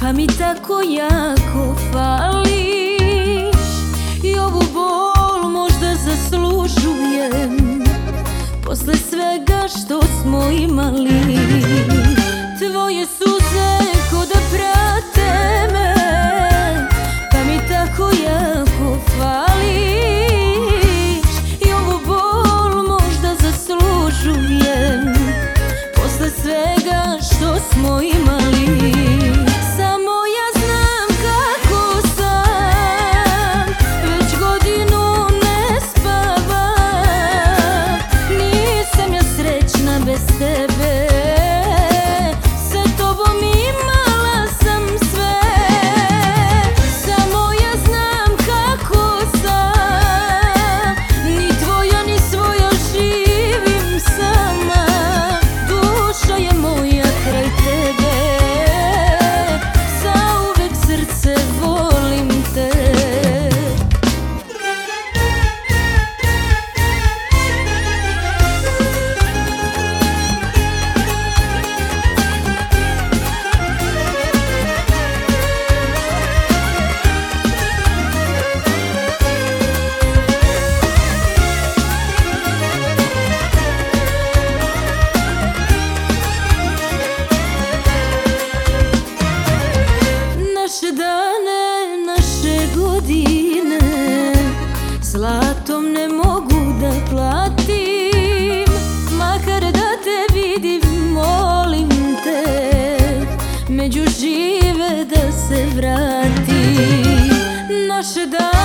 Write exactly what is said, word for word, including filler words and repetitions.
da mi tako jako fališ. I ovu bol možda zaslužujem posle svega što smo imali. Tvoje suze ko da prate me, da mi tako jako fališ. I ovu bol možda zaslužujem posle svega što smo imali. Samo ja znam kako sam, već godinu ne spavam. Nisam ja srećna bez tebe, sa tobom imala sam sve. Samo ja znam kako sam, ni tvoja ni svoja živim sama. Duša je moja kraj tebe, zauvek srce volim te. Naše dane, naše godine zlatom ne mogu da platim. Makar da te vidim, molim te, među žive da se vratim. Naše dane